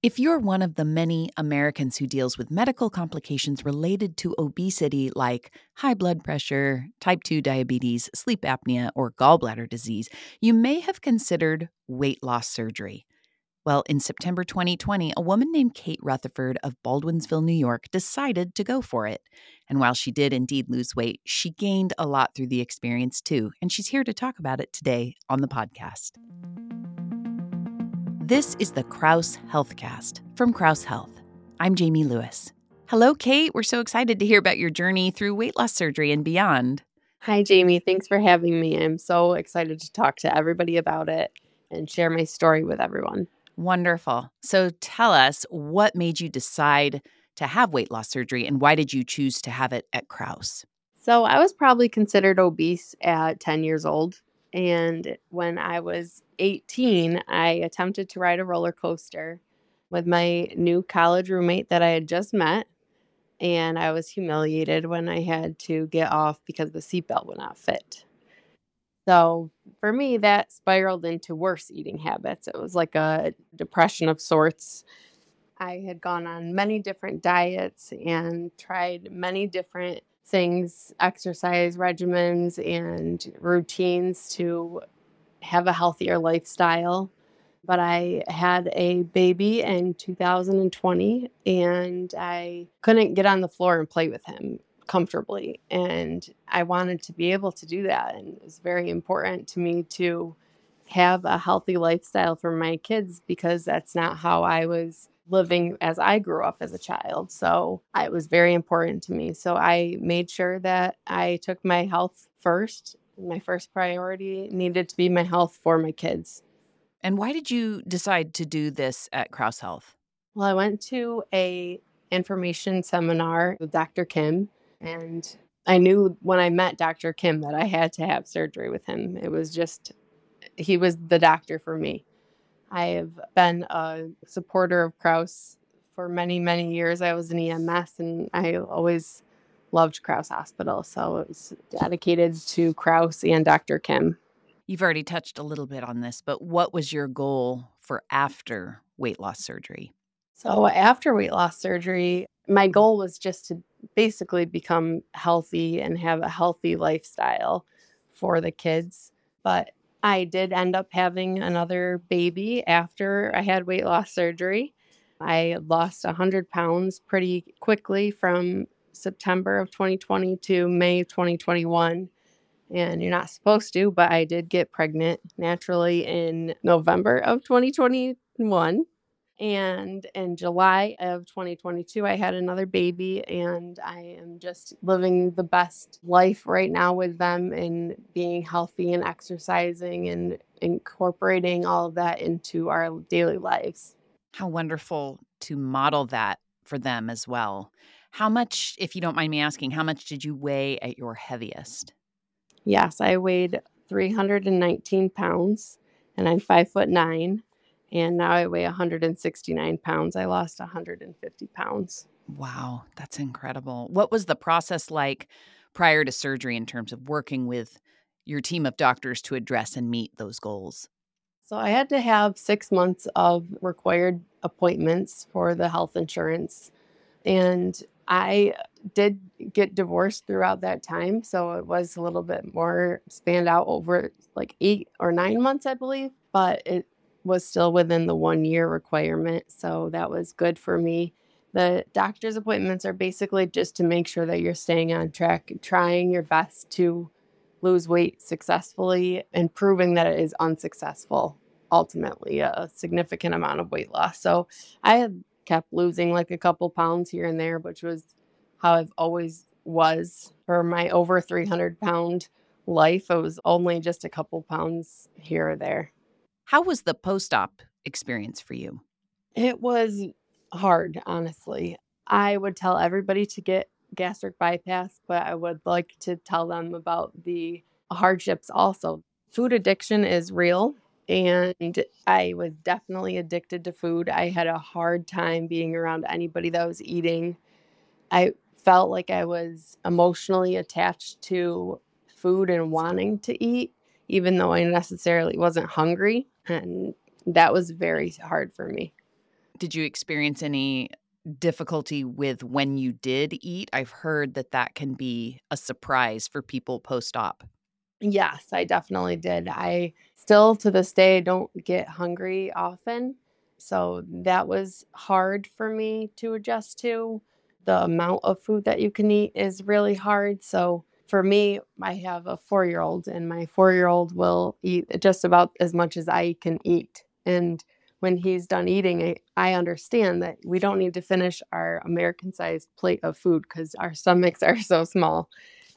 If you're one of the many Americans who deals with medical complications related to obesity like high blood pressure, type 2 diabetes, sleep apnea, or gallbladder disease, you may have considered weight loss surgery. Well, in September 2020, a woman named Kate Rutherford of Baldwinsville, New York, decided to go for it. And while she did indeed lose weight, she gained a lot through the experience too. And she's here to talk about it today on the podcast. This is the Crouse Healthcast from Crouse Health. I'm Jamie Lewis. Hello, Kate. We're so excited to hear about your journey through weight loss surgery and beyond. Hi, Jamie. Thanks for having me. I'm so excited to talk to everybody about it and share my story with everyone. Wonderful. So tell us, what made you decide to have weight loss surgery and why did you choose to have it at Crouse? So I was probably considered obese at 10 years old. And when I was 18, I attempted to ride a roller coaster with my new college roommate that I had just met. And I was humiliated when I had to get off because the seatbelt would not fit. So for me, that spiraled into worse eating habits. It was like a depression of sorts. I had gone on many different diets and tried many different things, exercise regimens and routines to have a healthier lifestyle. But I had a baby in 2020 and I couldn't get on the floor and play with him comfortably. And I wanted to be able to do that. And it was very important to me to have a healthy lifestyle for my kids because that's not how I was living as I grew up as a child. So it was very important to me. So I made sure that I took my health first. My first priority needed to be my health for my kids. And why did you decide to do this at Crouse Health? Well, I went to a information seminar with Dr. Kim, and I knew when I met Dr. Kim that I had to have surgery with him. It was just, he was the doctor for me. I have been a supporter of Crouse for many, many years. I was an EMS, and I always loved Crouse Hospital, so it was dedicated to Crouse and Dr. Kim. You've already touched a little bit on this, but what was your goal for after weight loss surgery? So after weight loss surgery, my goal was just to basically become healthy and have a healthy lifestyle for the kids. But I did end up having another baby after I had weight loss surgery. I lost 100 pounds pretty quickly from September of 2020 to May of 2021. And you're not supposed to, but I did get pregnant naturally in November of 2021. And in July of 2022, I had another baby, and I am just living the best life right now with them and being healthy and exercising and incorporating all of that into our daily lives. How wonderful to model that for them as well. How much, if you don't mind me asking, how much did you weigh at your heaviest? Yes, I weighed 319 pounds, and I'm 5'9", and now I weigh 169 pounds. I lost 150 pounds. Wow, that's incredible. What was the process like prior to surgery in terms of working with your team of doctors to address and meet those goals? So I had to have 6 months of required appointments for the health insurance. And I did get divorced throughout that time. So it was a little bit more spanned out over like 8 or 9 months, I believe. But it was still within the 1 year requirement. So that was good for me. The doctor's appointments are basically just to make sure that you're staying on track, trying your best to lose weight successfully and proving that it is unsuccessful, ultimately, a significant amount of weight loss. So I had kept losing like a couple pounds here and there, which was how I've always was for my over 300-pound life. It was only just a couple pounds here or there. How was the post-op experience for you? It was hard, honestly. I would tell everybody to get gastric bypass, but I would like to tell them about the hardships also. Food addiction is real, and I was definitely addicted to food. I had a hard time being around anybody that was eating. I felt like I was emotionally attached to food and wanting to eat, even though I necessarily wasn't hungry. And that was very hard for me. Did you experience any difficulty with when you did eat? I've heard that that can be a surprise for people post-op. Yes, I definitely did. I still to this day don't get hungry often. So that was hard for me to adjust to. The amount of food that you can eat is really hard. So for me, I have a 4 year old, and my 4 year old will eat just about as much as I can eat. And when he's done eating, I understand that we don't need to finish our American sized plate of food because our stomachs are so small.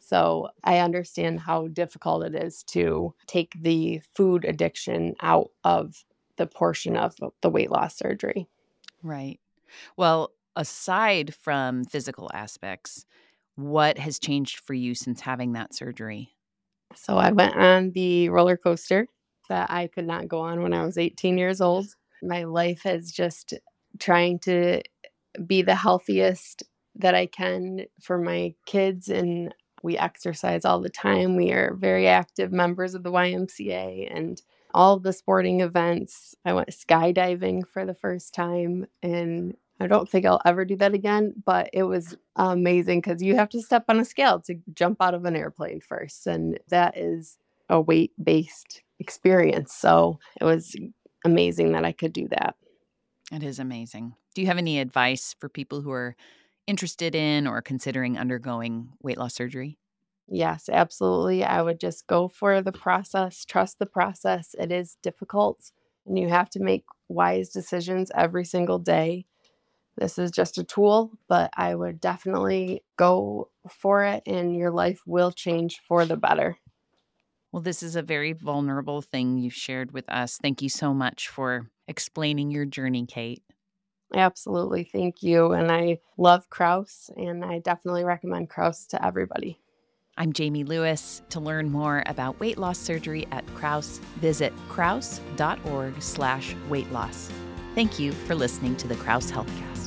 So I understand how difficult it is to take the food addiction out of the portion of the weight loss surgery. Right. Well, aside from physical aspects, what has changed for you since having that surgery? So I went on the roller coaster that I could not go on when I was 18 years old. My life is just trying to be the healthiest that I can for my kids, and we exercise all the time. We are very active members of the YMCA and all of the sporting events. I went skydiving for the first time, and I don't think I'll ever do that again, but it was amazing because you have to step on a scale to jump out of an airplane first, and that is a weight-based experience. So it was amazing that I could do that. It is amazing. Do you have any advice for people who are interested in or considering undergoing weight loss surgery? Yes, absolutely. I would just go for the process, trust the process. It is difficult, and you have to make wise decisions every single day. This is just a tool, but I would definitely go for it, and your life will change for the better. Well, this is a very vulnerable thing you've shared with us. Thank you so much for explaining your journey, Kate. Absolutely. Thank you. And I love Kraus, and I definitely recommend Kraus to everybody. I'm Jamie Lewis. To learn more about weight loss surgery at Kraus, visit kraus.org/weight loss. Thank you for listening to the Kraus Healthcast.